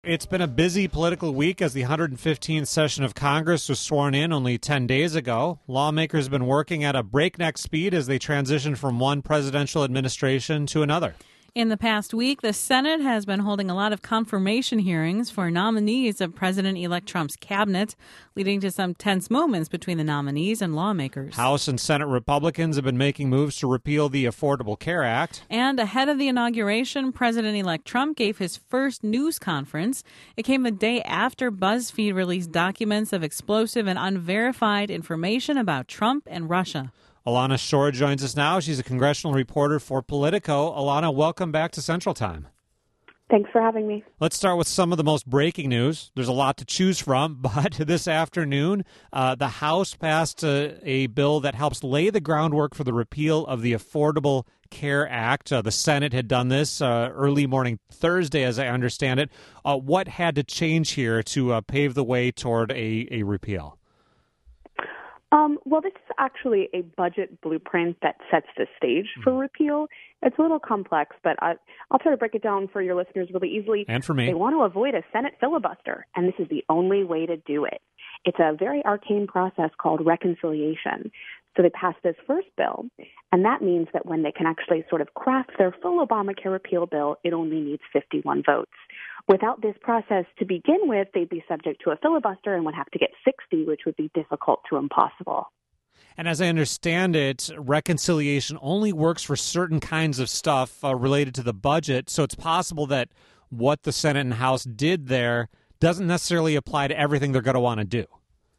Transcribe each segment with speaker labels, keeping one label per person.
Speaker 1: It's been a busy political week as the 115th session of Congress was sworn in only 10 days ago. Lawmakers have been working at a breakneck speed as they transition from one presidential administration to another.
Speaker 2: In the past week, the Senate has been holding a lot of confirmation hearings for nominees of President-elect Trump's cabinet, leading to some tense moments between the nominees and lawmakers.
Speaker 1: House and Senate Republicans have been making moves to repeal the Affordable Care Act.
Speaker 2: And ahead of the inauguration, President-elect Trump gave his first news conference. It came the day after BuzzFeed released documents of explosive and unverified information about Trump and Russia.
Speaker 1: Alana Shore joins us now. She's a congressional reporter for Politico. Alana, welcome back to Central Time.
Speaker 3: Thanks for having me.
Speaker 1: Let's start with some of the most breaking news. There's a lot to choose from, but this afternoon, the House passed a bill that helps lay the groundwork for the repeal of the Affordable Care Act. The Senate had done this early morning Thursday, as I understand it. What had to change here to pave the way toward a repeal?
Speaker 3: Well, this is actually a budget blueprint that sets the stage for repeal. It's a little complex, but I'll try to break it down for your listeners really easily.
Speaker 1: And for me.
Speaker 3: They want to avoid a Senate filibuster, and this is the only way to do it. It's a very arcane process called reconciliation. So they passed this first bill, and that means that when they can actually sort of craft their full Obamacare repeal bill, it only needs 51 votes. Without this process to begin with, they'd be subject to a filibuster and would have to get 60, which would be difficult to impossible.
Speaker 1: And as I understand it, reconciliation only works for certain kinds of stuff related to the budget. So it's possible that what the Senate and House did there doesn't necessarily apply to everything they're going to want to do.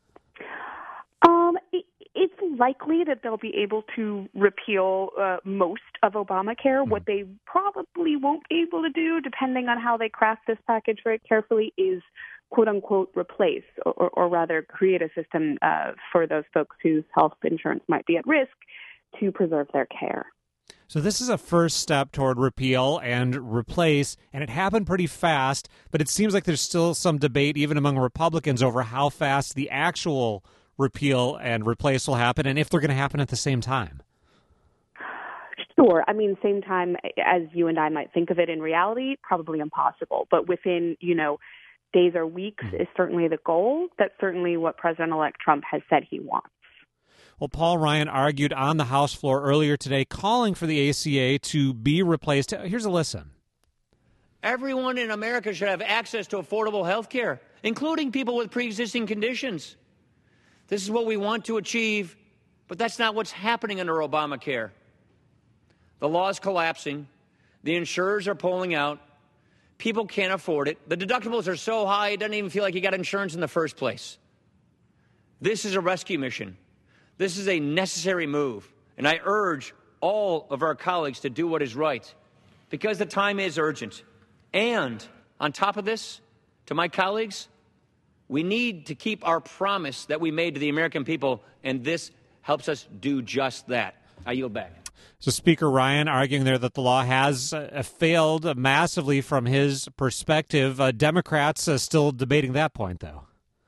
Speaker 3: It's likely that they'll be able to repeal most of Obamacare. What they probably won't be able to do, depending on how they craft this package very carefully, is quote-unquote replace, or rather create a system for those folks whose health insurance might be at risk to preserve their care.
Speaker 1: So this is a first step toward repeal and replace, and it happened pretty fast, but it seems like there's still some debate even among Republicans over how fast the actual repeal and replace will happen and if they're going to happen at the same time.
Speaker 3: Sure. I mean, same time as you and I might think of it in reality, probably impossible. But within, days or weeks is certainly the goal. That's certainly what President-elect Trump has said he wants.
Speaker 1: Well, Paul Ryan argued on the House floor earlier today calling for the ACA to be replaced. Here's a listen.
Speaker 4: Everyone in America should have access to affordable health care, including people with pre-existing conditions. This is what we want to achieve, but that's not what's happening under Obamacare. The law is collapsing. The insurers are pulling out. People can't afford it. The deductibles are so high, it doesn't even feel like you got insurance in the first place. This is a rescue mission. This is a necessary move, and I urge all of our colleagues to do what is right, because the time is urgent. And on top of this, to my colleagues, we need to keep our promise that we made to the American people, and this helps us do just that. I yield back.
Speaker 1: So Speaker Ryan arguing there that the law has failed massively from his perspective. Democrats still debating that point, though.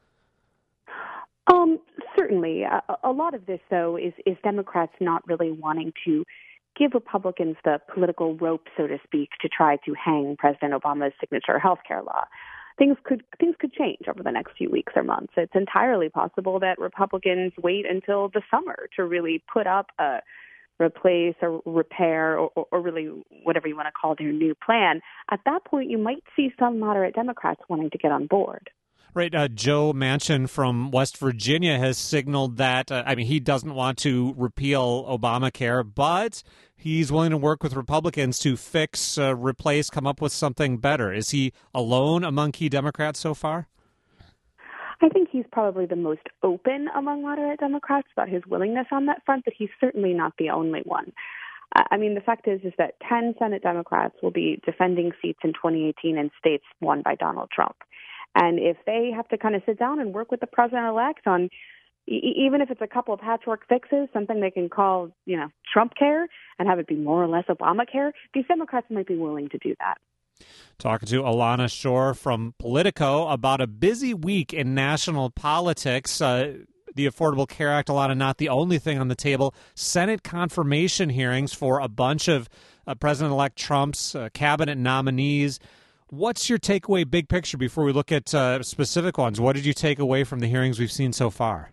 Speaker 3: Certainly. A lot of this, though, is Democrats not really wanting to give Republicans the political rope, so to speak, to try to hang President Obama's signature health care law. Things could change over the next few weeks or months. It's entirely possible that Republicans wait until the summer to really put up a replace or repair or really whatever you want to call their new plan. At that point, you might see some moderate Democrats wanting to get on board.
Speaker 1: Right. Joe Manchin from West Virginia has signaled that, he doesn't want to repeal Obamacare, but he's willing to work with Republicans to fix, replace, come up with something better. Is he alone among key Democrats so far?
Speaker 3: I think he's probably the most open among moderate Democrats about his willingness on that front, but he's certainly not the only one. The fact is that 10 Senate Democrats will be defending seats in 2018 in states won by Donald Trump. And if they have to kind of sit down and work with the president-elect on, even if it's a couple of patchwork fixes, something they can call, Trump care and have it be more or less Obamacare, these Democrats might be willing to do that.
Speaker 1: Talking to Alana Shore from Politico about a busy week in national politics. The Affordable Care Act, Alana, not the only thing on the table. Senate confirmation hearings for a bunch of President-elect Trump's cabinet nominees. What's your takeaway big picture before we look at specific ones? What did you take away from the hearings we've seen so far?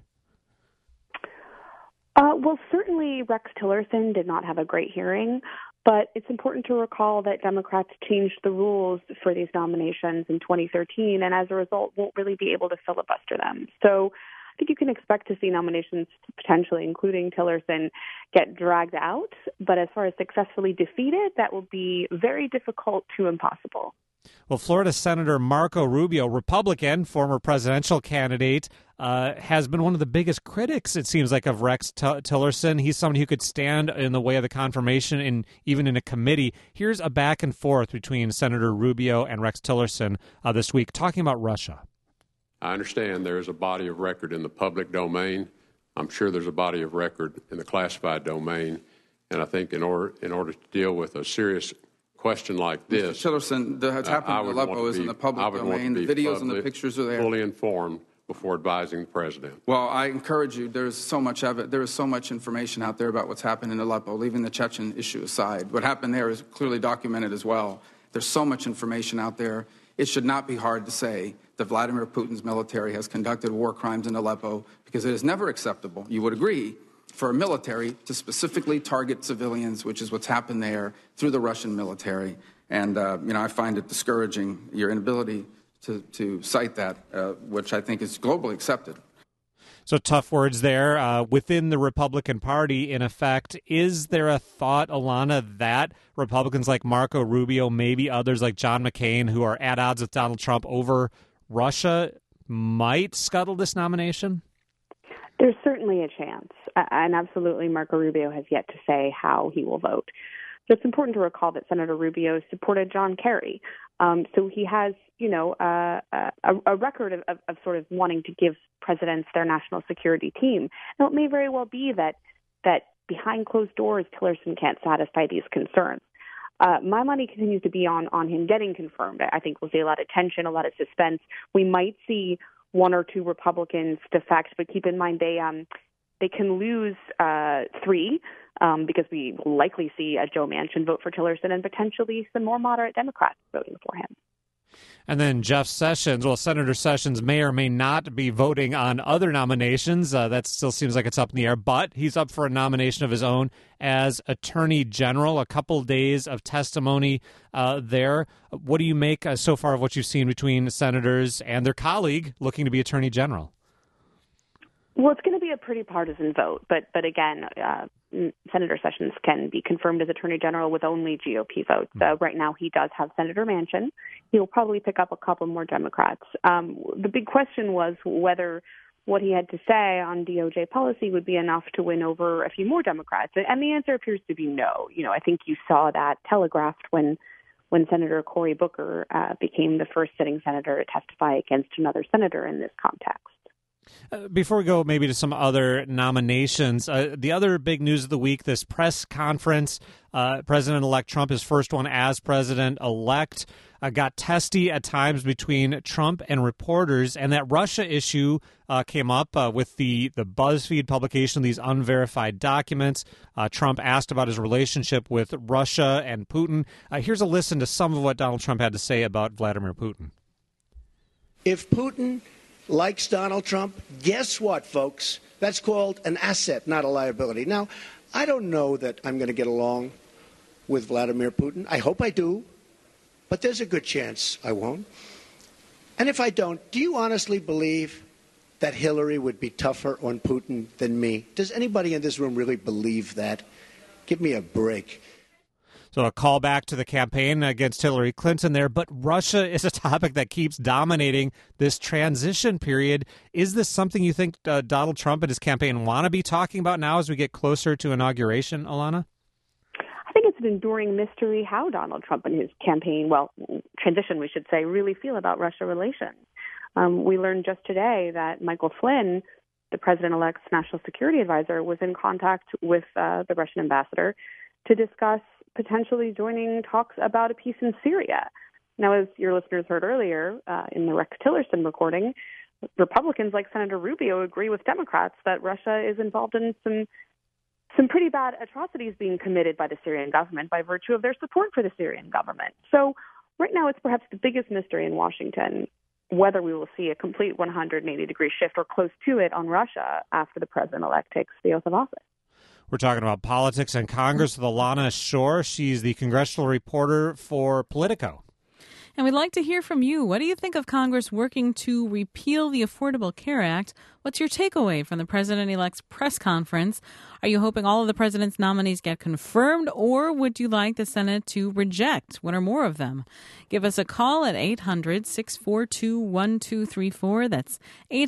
Speaker 3: Well, certainly Rex Tillerson did not have a great hearing, but it's important to recall that Democrats changed the rules for these nominations in 2013, and as a result won't really be able to filibuster them. So I think you can expect to see nominations, potentially including Tillerson, get dragged out. But as far as successfully defeated, that will be very difficult to impossible.
Speaker 1: Well, Florida Senator Marco Rubio, Republican, former presidential candidate, has been one of the biggest critics, it seems like, of Rex Tillerson. He's somebody who could stand in the way of the confirmation, even in a committee. Here's a back and forth between Senator Rubio and Rex Tillerson this week, talking about Russia.
Speaker 5: I understand there is a body of record in the public domain. I'm sure there's a body of record in the classified domain. And I think in order to deal with a serious question like this,
Speaker 6: Mr. Tillerson, what's happened in Aleppo is in the public domain. The videos and the pictures are there.
Speaker 5: Fully informed before advising the president.
Speaker 6: Well, I encourage you. There is so much information out there about what's happened in Aleppo, leaving the Chechen issue aside. What happened there is clearly documented as well. There's so much information out there. It should not be hard to say that Vladimir Putin's military has conducted war crimes in Aleppo, because it is never acceptable, you would agree, for a military to specifically target civilians, which is what's happened there through the Russian military. And, I find it discouraging, your inability to cite that, which I think is globally accepted.
Speaker 1: So tough words there. Within the Republican Party, in effect, is there a thought, Alana, that Republicans like Marco Rubio, maybe others like John McCain, who are at odds with Donald Trump over Russia, might scuttle this nomination?
Speaker 3: There's certainly a chance, and absolutely Marco Rubio has yet to say how he will vote. So it's important to recall that Senator Rubio supported John Kerry. So he has, a record of sort of wanting to give presidents their national security team. Now, it may very well be that behind closed doors, Tillerson can't satisfy these concerns. My money continues to be on him getting confirmed. I think we'll see a lot of tension, a lot of suspense. We might see one or two Republicans defect, but keep in mind they can lose three because we will likely see a Joe Manchin vote for Tillerson and potentially some more moderate Democrats voting for him.
Speaker 1: And then Jeff Sessions, Senator Sessions may or may not be voting on other nominations. That still seems like it's up in the air, but he's up for a nomination of his own as Attorney General. A couple days of testimony there. What do you make so far of what you've seen between senators and their colleague looking to be Attorney General?
Speaker 3: Well, it's going to be a pretty partisan vote, but again, Senator Sessions can be confirmed as Attorney General with only GOP votes. Right now, he does have Senator Manchin. He'll probably pick up a couple more Democrats. The big question was whether what he had to say on DOJ policy would be enough to win over a few more Democrats, and the answer appears to be no. I think you saw that telegraphed when Senator Cory Booker became the first sitting senator to testify against another senator in this context.
Speaker 1: Before we go maybe to some other nominations, the other big news of the week, this press conference, President-elect Trump, his first one as president-elect, got testy at times between Trump and reporters, and that Russia issue came up with the BuzzFeed publication of these unverified documents. Trump asked about his relationship with Russia and Putin. Here's a listen to some of what Donald Trump had to say about Vladimir Putin.
Speaker 7: If Putin likes Donald Trump, guess what, folks? That's called an asset, not a liability. Now, I don't know that I'm going to get along with Vladimir Putin. I hope I do, but there's a good chance I won't. And if I don't, do you honestly believe that Hillary would be tougher on Putin than me? Does anybody in this room really believe that? Give me a break.
Speaker 1: So a call back to the campaign against Hillary Clinton there, but Russia is a topic that keeps dominating this transition period. Is this something you think Donald Trump and his campaign want to be talking about now as we get closer to inauguration, Alana?
Speaker 3: I think it's an enduring mystery how Donald Trump and his campaign, transition, we should say, really feel about Russia relations. We learned just today that Michael Flynn, the president-elect's national security advisor, was in contact with the Russian ambassador to discuss potentially joining talks about a peace in Syria. Now, as your listeners heard earlier in the Rex Tillerson recording, Republicans like Senator Rubio agree with Democrats that Russia is involved in some pretty bad atrocities being committed by the Syrian government by virtue of their support for the Syrian government. So right now it's perhaps the biggest mystery in Washington whether we will see a complete 180-degree shift or close to it on Russia after the president-elect takes the oath of office.
Speaker 1: We're talking about politics and Congress with Alana Shore. She's the congressional reporter for Politico.
Speaker 2: And we'd like to hear from you. What do you think of Congress working to repeal the Affordable Care Act? What's your takeaway from the president-elect's press conference? Are you hoping all of the president's nominees get confirmed, or would you like the Senate to reject one or more of them? Give us a call at 800-642-1234. That's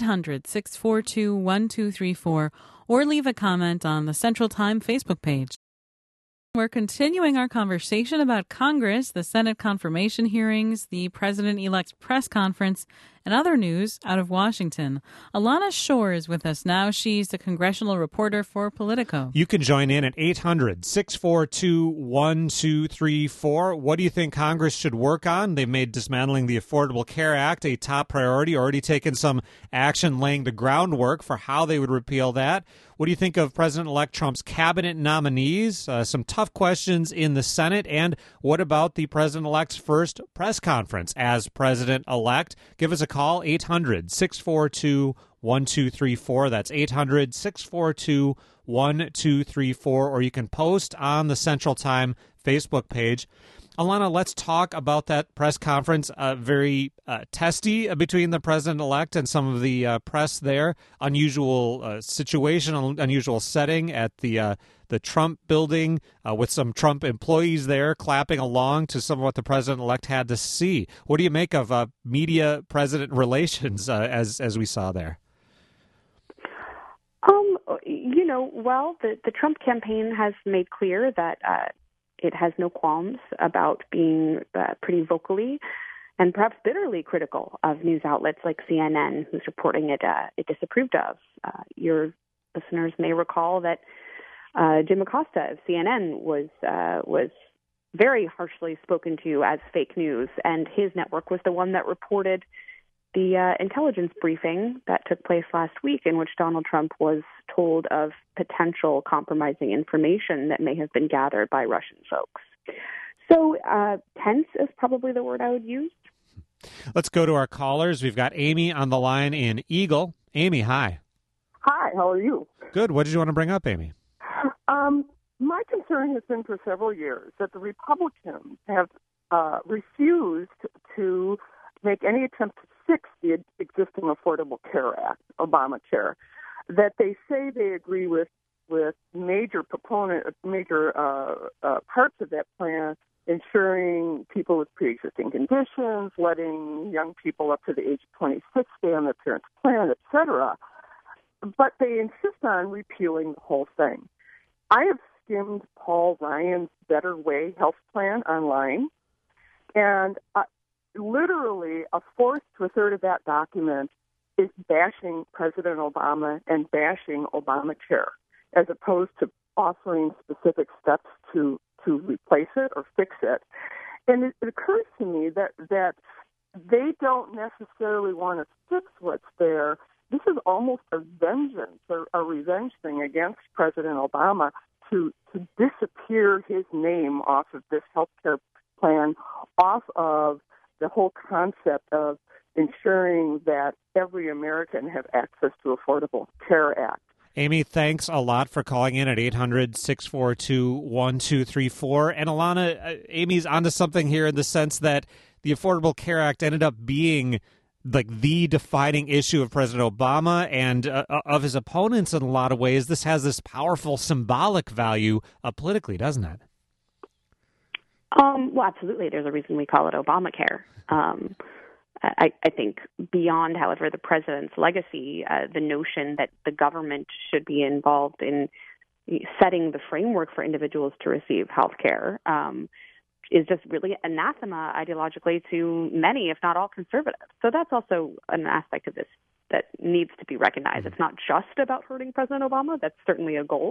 Speaker 2: 800-642-1234. Or leave a comment on the Central Time Facebook page. We're continuing our conversation about Congress, the Senate confirmation hearings, the president-elect's press conference, and other news out of Washington. Alana Shore is with us now. She's the congressional reporter for Politico.
Speaker 1: You can join in at 800-642-1234. What do you think Congress should work on? They've made dismantling the Affordable Care Act a top priority, already taken some action laying the groundwork for how they would repeal that. What do you think of President-elect Trump's cabinet nominees? Some tough questions in the Senate. And what about the president-elect's first press conference as president-elect? Give us a call, 800-642-1234. That's 800-642-1234. Or you can post on the Central Time Facebook page. Alana, let's talk about that press conference. Very testy between the president-elect and some of the press there. Unusual situation, unusual setting at the Trump building with some Trump employees there clapping along to some of what the president-elect had to see. What do you make of media-president relations as we saw there?
Speaker 3: The Trump campaign has made clear that it has no qualms about being pretty vocally and perhaps bitterly critical of news outlets like CNN, whose reporting it disapproved of. Your listeners may recall that Jim Acosta of CNN was very harshly spoken to as fake news, and his network was the one that reported the intelligence briefing that took place last week in which Donald Trump was told of potential compromising information that may have been gathered by Russian folks. So tense is probably the word I would use.
Speaker 1: Let's go to our callers. We've got Amy on the line in Eagle. Amy, hi.
Speaker 8: Hi, how are you?
Speaker 1: Good. What did you want to bring up, Amy?
Speaker 8: My concern has been for several years that the Republicans have refused to make any attempt to fix the existing Affordable Care Act, Obamacare, that they say they agree with major parts of that plan, ensuring people with pre-existing conditions, letting young people up to the age of 26 stay on their parents' plan, etc. But they insist on repealing the whole thing. I have skimmed Paul Ryan's Better Way health plan online, and literally a fourth to a third of that document is bashing President Obama and bashing Obamacare, as opposed to offering specific steps to replace it or fix it. And it occurs to me that they don't necessarily want to fix what's there. This is almost a vengeance or a revenge thing against President Obama to disappear his name off of this health care plan, off of the whole concept of ensuring that every American have access to Affordable Care Act.
Speaker 1: Amy, thanks a lot for calling in at 800-642-1234. And Alana, Amy's onto something here in the sense that the Affordable Care Act ended up being like the defining issue of President Obama and of his opponents in a lot of ways. This has this powerful symbolic value politically, doesn't it?
Speaker 3: Well, absolutely. There's a reason we call it Obamacare. I think beyond, however, the president's legacy, the notion that the government should be involved in setting the framework for individuals to receive health care is just really anathema ideologically to many, if not all, conservatives. So that's also an aspect of this that needs to be recognized. It's not just about hurting President Obama. That's certainly a goal.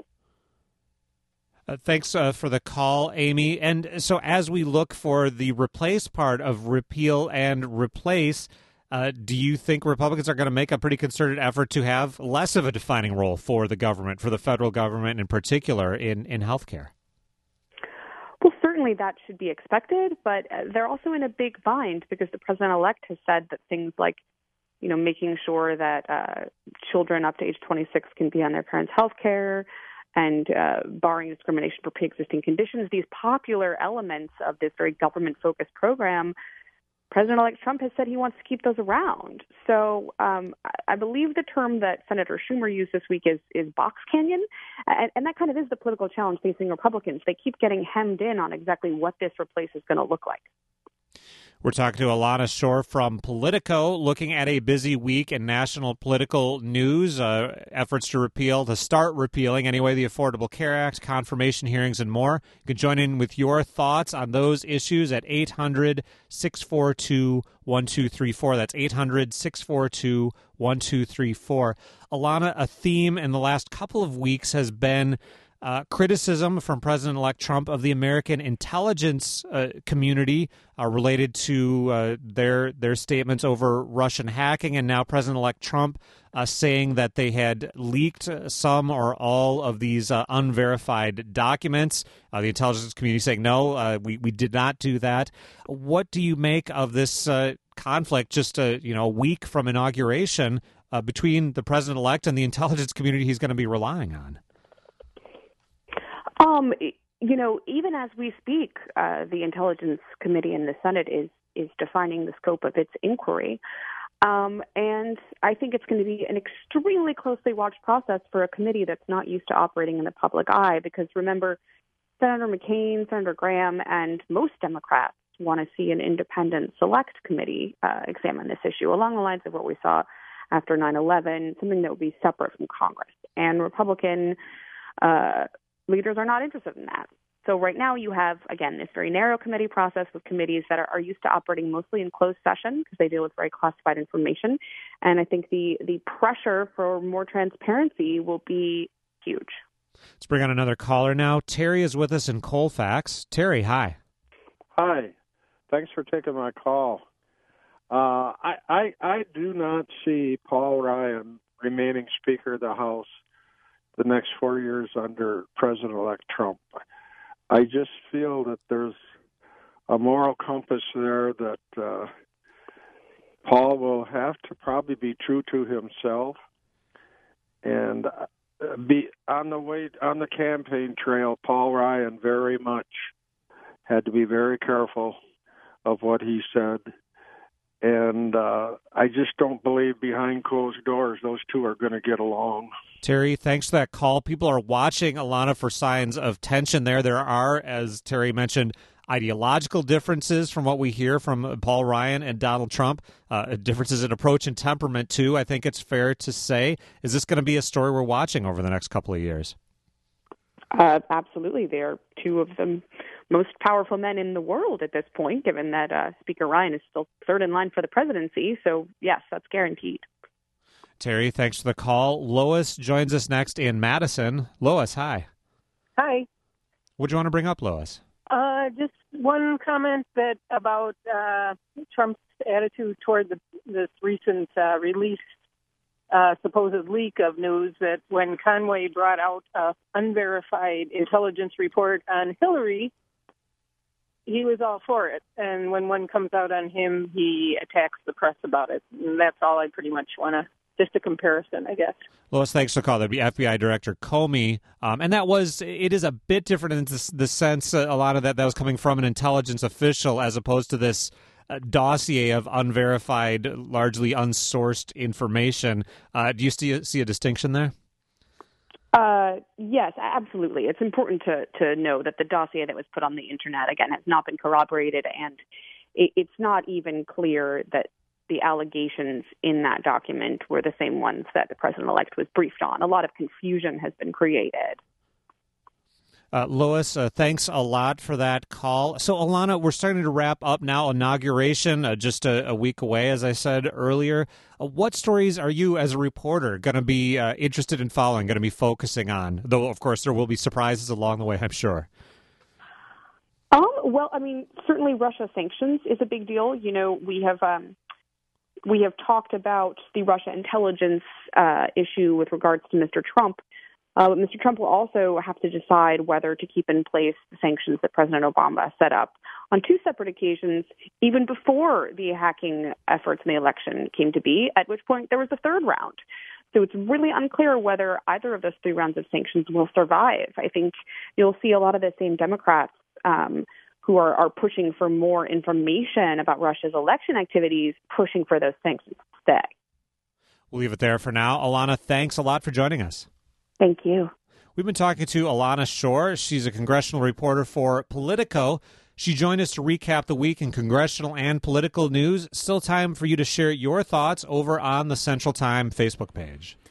Speaker 1: Thanks for the call, Amy. And so as we look for the replace part of repeal and replace, do you think Republicans are going to make a pretty concerted effort to have less of a defining role for the government, for the federal government in particular, in health care?
Speaker 3: Well, certainly. certainly that should be expected, but they're also in a big bind because the president-elect has said that things like, making sure that children up to age 26 can be on their parents' health care and barring discrimination for pre-existing conditions, these popular elements of this very government-focused program, President-elect Trump has said he wants to keep those around. So I believe the term that Senator Schumer used this week is box canyon, and that kind of is the political challenge facing Republicans. They keep getting hemmed in on exactly what this replace is going to look like.
Speaker 1: We're talking to Alana Shore from Politico, looking at a busy week in national political news, efforts to start repealing anyway, the Affordable Care Act, confirmation hearings, and more. You can join in with your thoughts on those issues at 800-642-1234. That's 800-642-1234. Alana, a theme in the last couple of weeks has been criticism from President-elect Trump of the American intelligence community related to their statements over Russian hacking, and now President-elect Trump saying that they had leaked some or all of these unverified documents. The intelligence community saying, no, we did not do that. What do you make of this conflict just a week from inauguration between the President-elect and the intelligence community he's going to be relying on?
Speaker 3: Even as we speak, the Intelligence Committee in the Senate is defining the scope of its inquiry. And I think it's going to be an extremely closely watched process for a committee that's not used to operating in the public eye. Because remember, Senator McCain, Senator Graham, and most Democrats want to see an independent select committee examine this issue along the lines of what we saw after 9/11, something that would be separate from Congress. And Republican leaders are not interested in that. So right now you have, again, this very narrow committee process with committees that are used to operating mostly in closed session because they deal with very classified information. And I think the pressure for more transparency will be huge.
Speaker 1: Let's bring on another caller now. Terry is with us in Colfax. Terry, hi.
Speaker 9: Hi. Thanks for taking my call. I do not see Paul Ryan remaining Speaker of the House the next 4 years under President-elect Trump. I just feel that there's a moral compass there that Paul will have to probably be true to himself and be on the campaign trail. Paul Ryan very much had to be very careful of what he said. And I just don't believe behind closed doors those two are going to get along.
Speaker 1: Terry, thanks for that call. People are watching, Alana, for signs of tension there. There are, as Terry mentioned, ideological differences from what we hear from Paul Ryan and Donald Trump, differences in approach and temperament, too, I think it's fair to say. Is this going to be a story we're watching over the next couple of years?
Speaker 3: Absolutely. They're two of the most powerful men in the world at this point, given that Speaker Ryan is still third in line for the presidency. So, yes, that's guaranteed.
Speaker 1: Terry, thanks for the call. Lois joins us next in Madison. Lois, hi.
Speaker 8: Hi.
Speaker 1: What do you want to bring up, Lois?
Speaker 8: Just one comment about Trump's attitude toward this recent released supposed leak of news that when Conway brought out an unverified intelligence report on Hillary, he was all for it. And when one comes out on him, he attacks the press about it. And that's all I pretty much want to, just a comparison, I guess.
Speaker 1: Lois, thanks for the call. That'd be FBI Director Comey. And it is a bit different in the sense, a lot of that was coming from an intelligence official as opposed to this dossier of unverified, largely unsourced information. Do you see a distinction there?
Speaker 3: Yes, absolutely. It's important to know that the dossier that was put on the Internet, again, has not been corroborated, and it's not even clear that the allegations in that document were the same ones that the president-elect was briefed on. A lot of confusion has been created.
Speaker 1: Lois, thanks a lot for that call. So, Alana, we're starting to wrap up now. Inauguration, just a week away, as I said earlier. What stories are you, as a reporter, going to be interested in following, going to be focusing on? Though, of course, there will be surprises along the way, I'm sure.
Speaker 3: Well, I mean, certainly Russia sanctions is a big deal. You know, we have talked about the Russia intelligence issue with regards to Mr. Trump. Mr. Trump will also have to decide whether to keep in place the sanctions that President Obama set up on two separate occasions, even before the hacking efforts in the election came to be, at which point there was a third round. So it's really unclear whether either of those three rounds of sanctions will survive. I think you'll see a lot of the same Democrats who are pushing for more information about Russia's election activities, pushing for those sanctions to stay.
Speaker 1: We'll leave it there for now. Alana, thanks a lot for joining us.
Speaker 3: Thank you.
Speaker 1: We've been talking to Alana Shore. She's a congressional reporter for Politico. She joined us to recap the week in congressional and political news. Still time for you to share your thoughts over on the Central Time Facebook page.